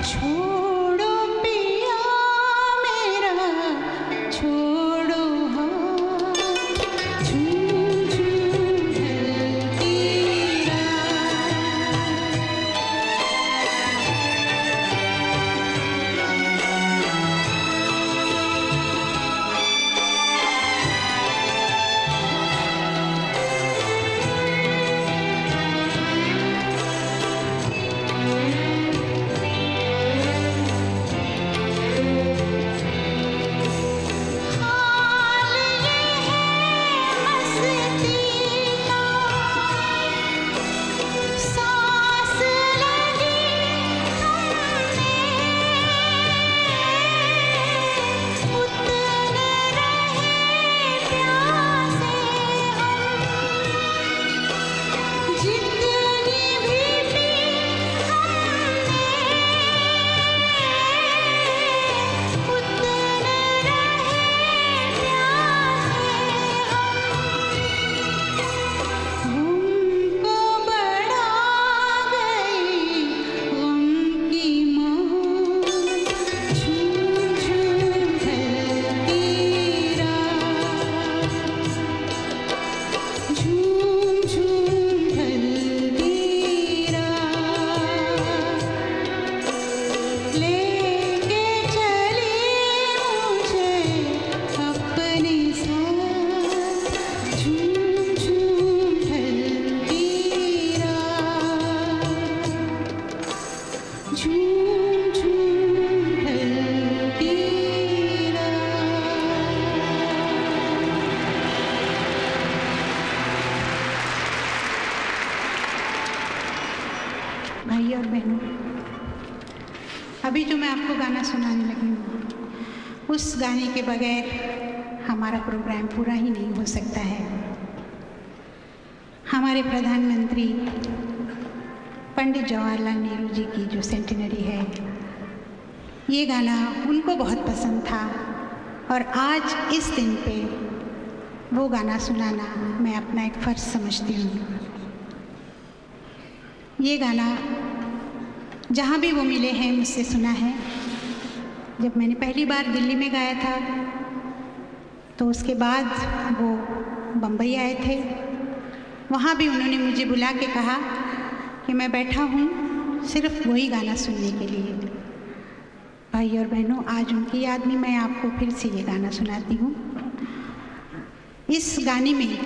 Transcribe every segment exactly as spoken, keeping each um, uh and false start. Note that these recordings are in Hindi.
छोड़ो पिया मेरा छोड़ो हाथ, झूम झूम ढलती भाई और बहनों, अभी जो मैं आपको गाना सुनाने लगी हूँ, उस गाने के बगैर हमारा प्रोग्राम पूरा ही नहीं हो सकता है। हमारे प्रधानमंत्री पंडित जवाहरलाल नेहरू जी की जो सेंटिनरी है, ये गाना उनको बहुत पसंद था और आज इस दिन पे वो गाना सुनाना मैं अपना एक फ़र्ज़ समझती हूँ। ये गाना जहाँ भी वो मिले हैं मुझसे सुना है। जब मैंने पहली बार दिल्ली में गाया था तो उसके बाद वो बम्बई आए थे, वहाँ भी उन्होंने मुझे बुला के कहा कि मैं बैठा हूँ सिर्फ वही गाना सुनने के लिए। भाई और बहनों, आज उनकी याद में मैं आपको फिर से ये गाना सुनाती हूँ। इस गाने में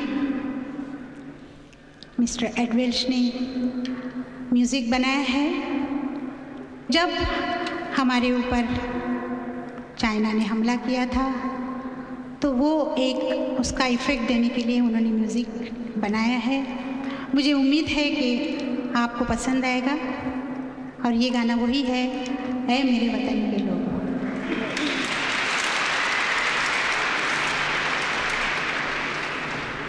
मिस्टर एड वेल्श ने म्यूज़िक बनाया है। जब हमारे ऊपर चाइना ने हमला किया था तो वो एक उसका इफ़ेक्ट देने के लिए उन्होंने म्यूज़िक बनाया है। मुझे उम्मीद है कि आपको पसंद आएगा और ये गाना वही है, ऐ मेरे वतन के लोग।